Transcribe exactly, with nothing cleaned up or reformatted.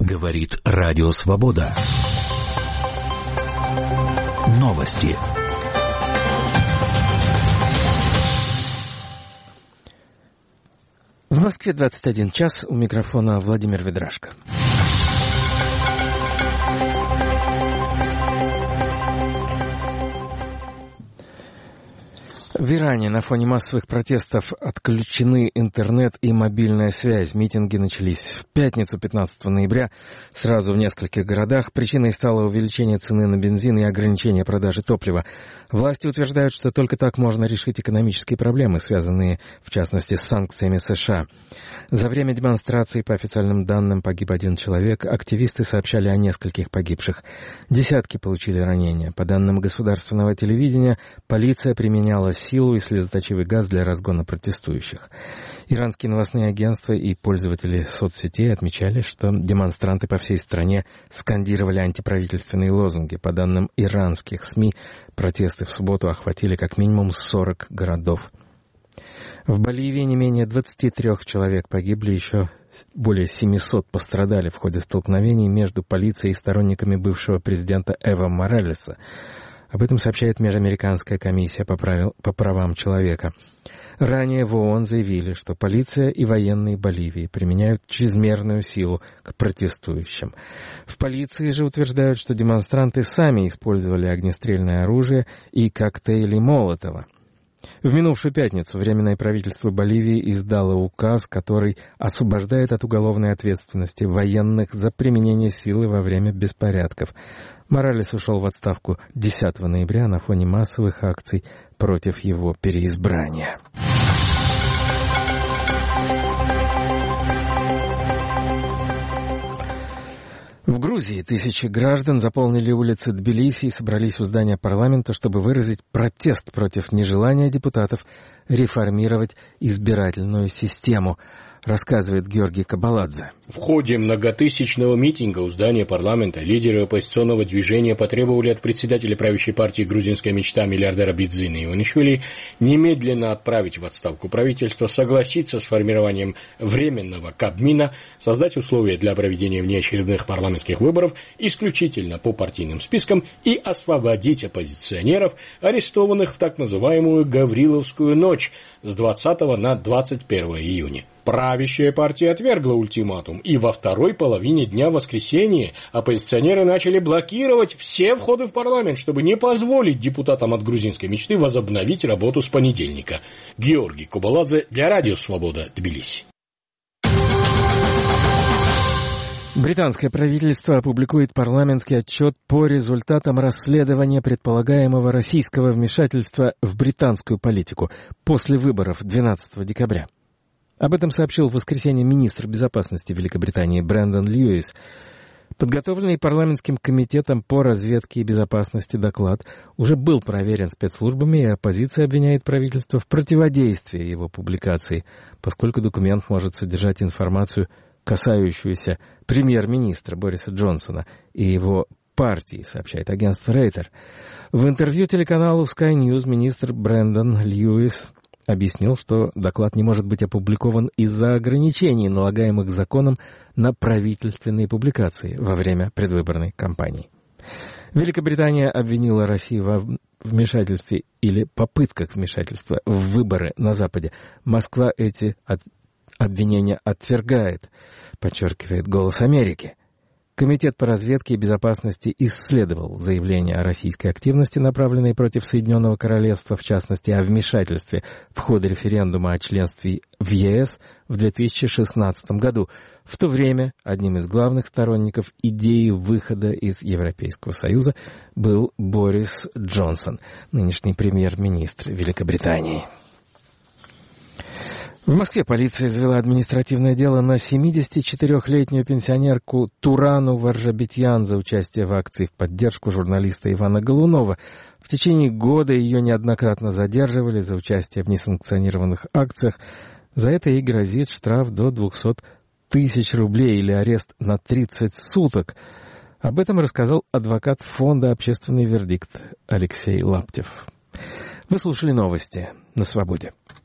Говорит Радио Свобода. Новости. В Москве двадцать один час, у микрофона Владимир Ведрашко. В Иране на фоне массовых протестов отключены интернет и мобильная связь. Митинги начались в пятницу, пятнадцатого ноября, сразу в нескольких городах. Причиной стало увеличение цены на бензин и ограничение продажи топлива. Власти утверждают, что только так можно решить экономические проблемы, связанные, в частности, с санкциями США. За время демонстраций, по официальным данным, погиб один человек. Активисты сообщали о нескольких погибших. Десятки получили ранения. По данным государственного телевидения, полиция применяла силу и слезоточивый газ для разгона протестующих. Иранские новостные агентства и пользователи соцсетей отмечали, что демонстранты по всей стране скандировали антиправительственные лозунги. По данным иранских СМИ, протесты в субботу охватили как минимум сорок городов. В Боливии не менее двадцати трёх человек погибли, еще более семисот пострадали в ходе столкновений между полицией и сторонниками бывшего президента Эво Моралеса. Об этом сообщает Межамериканская комиссия по, правил, по правам человека. Ранее в ООН заявили, что полиция и военные Боливии применяют чрезмерную силу к протестующим. В полиции же утверждают, что демонстранты сами использовали огнестрельное оружие и коктейли Молотова. В минувшую пятницу Временное правительство Боливии издало указ, который освобождает от уголовной ответственности военных за применение силы во время беспорядков. Моралес ушел в отставку десятого ноября на фоне массовых акций против его переизбрания. В Грузии тысячи граждан заполнили улицы Тбилиси и собрались у здания парламента, чтобы выразить протест против нежелания депутатов реформировать избирательную систему, рассказывает Георгий Кабаладзе. В ходе многотысячного митинга у здания парламента лидеры оппозиционного движения потребовали от председателя правящей партии «Грузинская мечта» миллиардера Бидзина Иванишвили немедленно отправить в отставку правительство, согласиться с формированием временного Кабмина, создать условия для проведения внеочередных парламентских выборов исключительно по партийным спискам и освободить оппозиционеров, арестованных в так называемую «Гавриловскую ночь» с двадцатого на двадцать первое июня. Правящая партия отвергла ультиматум, и во второй половине дня воскресенья оппозиционеры начали блокировать все входы в парламент, чтобы не позволить депутатам от грузинской мечты возобновить работу с понедельника. Георгий Кабаладзе для Радио Свобода, Тбилиси. Британское правительство опубликует парламентский отчет по результатам расследования предполагаемого российского вмешательства в британскую политику после выборов двенадцатого декабря. Об этом сообщил в воскресенье министр безопасности Великобритании Брэндон Льюис. Подготовленный парламентским комитетом по разведке и безопасности доклад уже был проверен спецслужбами, и оппозиция обвиняет правительство в противодействии его публикации, поскольку документ может содержать информацию, касающуюся премьер-министра Бориса Джонсона и его партии, сообщает агентство Рейтер. В интервью телеканалу Sky News министр Брэндон Льюис объяснил, что доклад не может быть опубликован из-за ограничений, налагаемых законом на правительственные публикации во время предвыборной кампании. Великобритания обвинила Россию во вмешательстве или попытках вмешательства в выборы на Западе. Москва эти от... обвинения отвергает, подчеркивает «Голос Америки». Комитет по разведке и безопасности исследовал заявления о российской активности, направленной против Соединенного Королевства, в частности, о вмешательстве в ходе референдума о членстве в ЕС в две тысячи шестнадцатом году. В то время одним из главных сторонников идеи выхода из Европейского Союза был Борис Джонсон, нынешний премьер-министр Великобритании. В Москве полиция завела административное дело на семидесятичетырёхлетнюю пенсионерку Турану Варжабетьян за участие в акции в поддержку журналиста Ивана Голунова. В течение года ее неоднократно задерживали за участие в несанкционированных акциях. За это ей грозит штраф до двухсот тысяч рублей или арест на тридцать суток. Об этом рассказал адвокат фонда «Общественный вердикт» Алексей Лаптев. Вы слушали новости на Свободе.